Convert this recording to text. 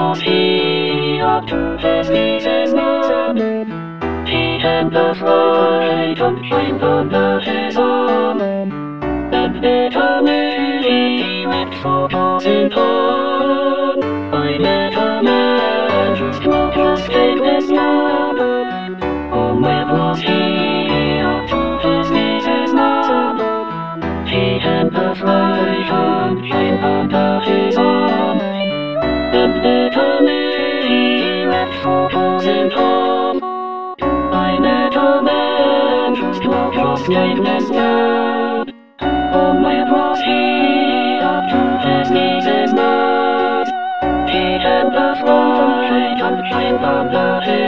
was he up to his knees in mud? He had the fright and climbed under his arm, and bitterly he wept for causing harm. I met a man whose blood was stained with blood. Oh, where was he up to his knees in mud? He had the fright and climbed under his arm, and bitterly he wept for causing harm. I met a man whose blood was stained with blood. Oh, where was he up to his knees in mud? He had the fright and climbed under his